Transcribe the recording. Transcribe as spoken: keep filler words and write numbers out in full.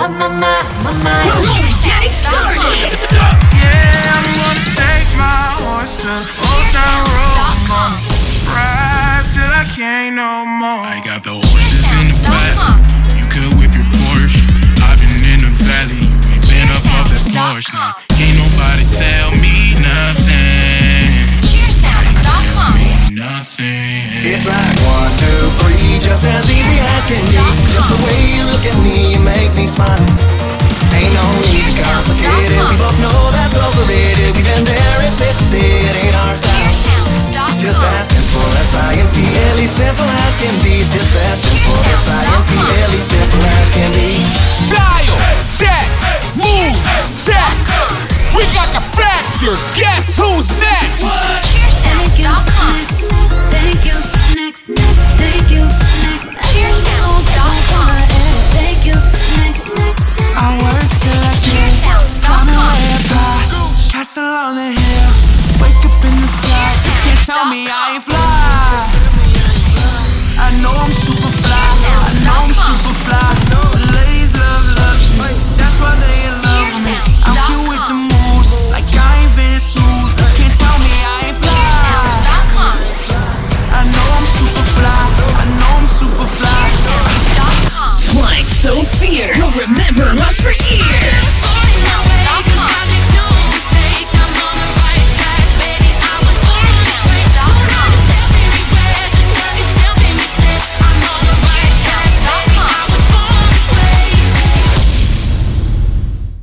my, my, my, my, my. We're only getting started. Yeah, I'm gonna take my horse to the Old Town Road, mama. Ride till I can't no more. I got the horses in the back. You could whip your Porsche. I've been in the valley. You ain't been up off that porch now. Can't nobody tell me nothing. Tell me nothing. It's like one, two, three, just as easy as can be. Just the way you look at me, you make me smile. Ain't no need to complicate it. We both know that's overrated. We've been there, it's safe to say it ain't our style. It's just that simple, S I M P L E, simple as can be. It's just that simple, S I M P L E, simple as can be. Style, check, move, check. We got the factor. Guess who's next? Thank you, thank you.